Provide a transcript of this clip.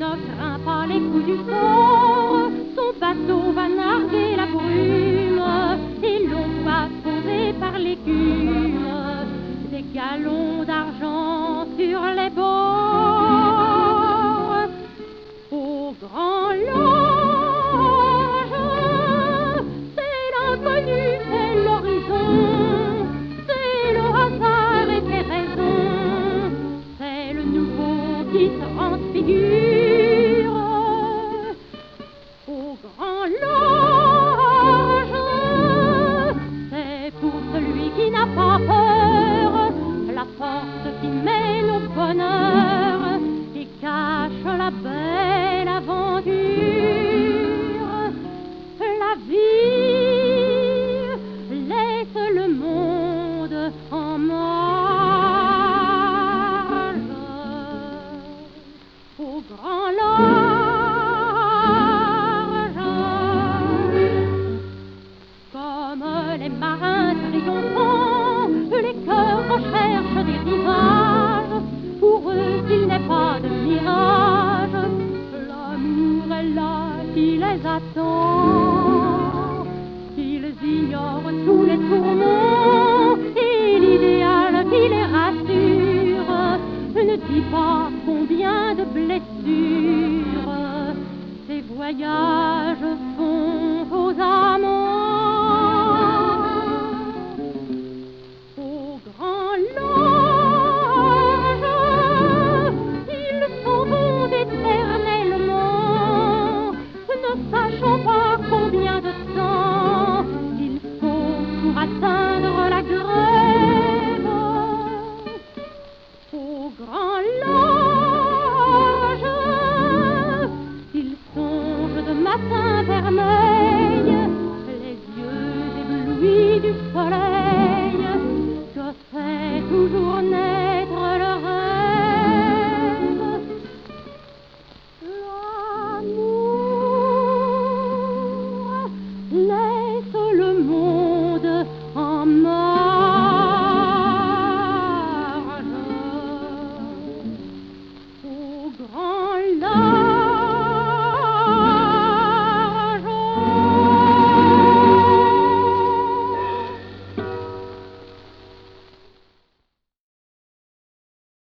ne craint pas les coups du fort, son bateau va narguer la brume, et l'on voit poser par l'écume des galons d'argent sur les bords. Au grand large, c'est l'inconnu, c'est l'horizon, c'est le hasard et ses raisons, c'est le nouveau qui se transfigure. Au grand large, c'est pour celui qui n'a pas peur, la porte qui mène au bonheur et cache la belle aventure. La vie laisse le monde en marge. Au grand large, comme les marins triomphants, les cœurs recherchent des rivages. Pour eux, il n'est pas de mirage, l'amour est là qui les attend. Ils ignorent tous les tourments et l'idéal qui les rassure ne dit pas combien de blessures ces voyages font aux amants. Au grand large, ils s'en vont éternellement, ne sachant pas combien de temps il faut pour atteindre la grève. Au grand large, ils songent de matin vermeil, les yeux éblouis du soleil, que fait toujours naître le rêve. L'amour laisse le monde en marge. Au grand large.